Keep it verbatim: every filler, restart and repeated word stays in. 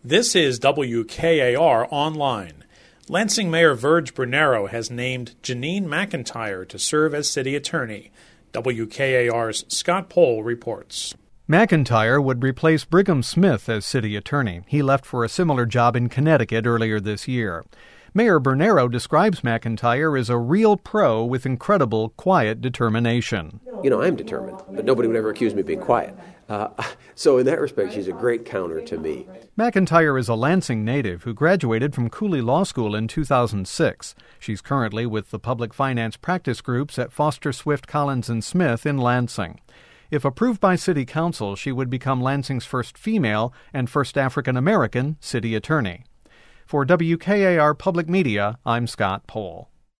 This is W K A R Online. Lansing Mayor Verge Bernero has named Janine McIntyre to serve as city attorney. W K A R's Scott Pohl reports. McIntyre would replace Brigham Smith as city attorney. He left for a similar job in Connecticut earlier this year. Mayor Bernero describes McIntyre as a real pro with incredible quiet determination. You know, I'm determined, but nobody would ever accuse me of being quiet. Uh, so in that respect, she's a great counter to me. McIntyre is a Lansing native who graduated from Cooley Law School in two thousand six. She's currently with the public finance practice groups at Foster Swift Collins and Smith in Lansing. If approved by City Council, she would become Lansing's first female and first African-American city attorney. For W K A R Public Media, I'm Scott Pohl.